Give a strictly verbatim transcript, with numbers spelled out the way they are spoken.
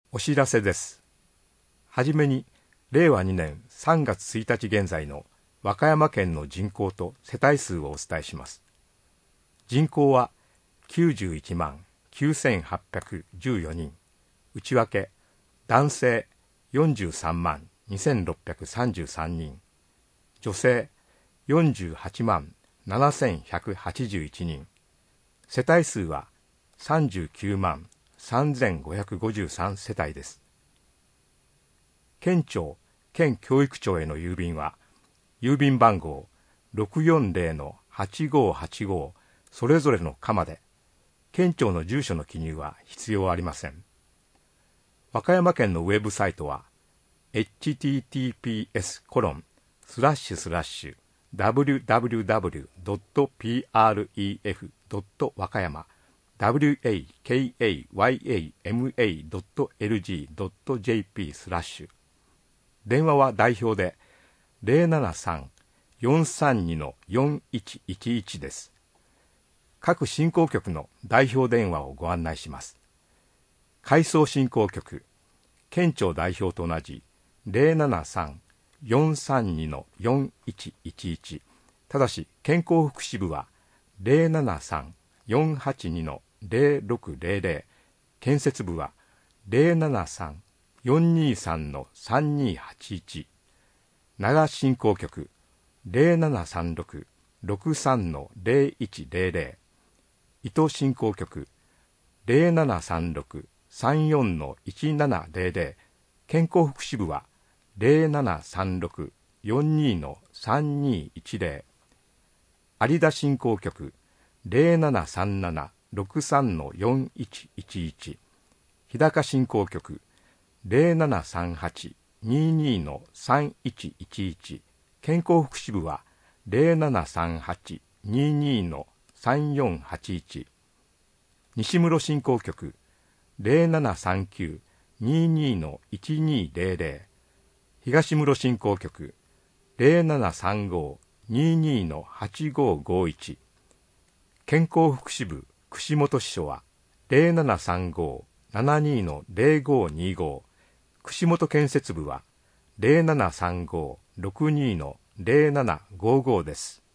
お知らせです。はじめに、れいわにねんさんがつついたち現在の和歌山県の人口と世帯数をお伝えします。人口はきゅうじゅういちまんきゅうせんはっぴゃくじゅうよにん、内訳、男性よんじゅうさんまんにせんろっぴゃくさんじゅうさんにん、女性よんじゅうはちまんななせんひゃくはちじゅういちにん、世帯数はさんじゅうきゅうまんさんぜんごひゃくごじゅうさん世帯です。県庁、県教育庁への郵便は、郵便番号 ろくよんぜろのはちごーはちごー それぞれの鎌で、県庁の住所の記入は必要ありません。和歌山県のウェブサイトは、エイチティーティーピーエスコロンスラッシュスラッシュダブリュダブリュダブリュドットプレフドット和歌山 ワカヤマ ドットエルジー ドット ジェーピー スラッシュ。電話は代表で ゼロななさん よんさんに よんいちいちいち です。各振興局の代表電話をご案内します。回送振興局、県庁代表と同じ ゼロななさん よんさんに よんいちいちいち、ただし健康福祉部は ゼロななさん よんはちに ゼロろくゼロゼロ、建設部は ゼロななさん よんにさん さんにはちいち、長振興局 ゼロななさんろく ろくさん ゼロいちゼロゼロ、伊東振興局 ゼロななさんろく さんよん いちななゼロゼロ、健康福祉部はゼロななさんろく よんに さんにいちゼロ、有田振興局 ゼロななさんなな ろくさん よんいちいちいち、日高振興局 ゼロななさんはち にに さんいちいちいち、健康福祉部はゼロななさんはち にに さんよんはちいち、西室振興局 ゼロななさんきゅう にに いちにゼロゼロ、東室振興局 ゼロななさんご にに はちごごいち、健康福祉部串本支所は ゼロななさんご ななに ゼロごにご、串本建設部は ゼロななさんご ろくに ゼロななごごです。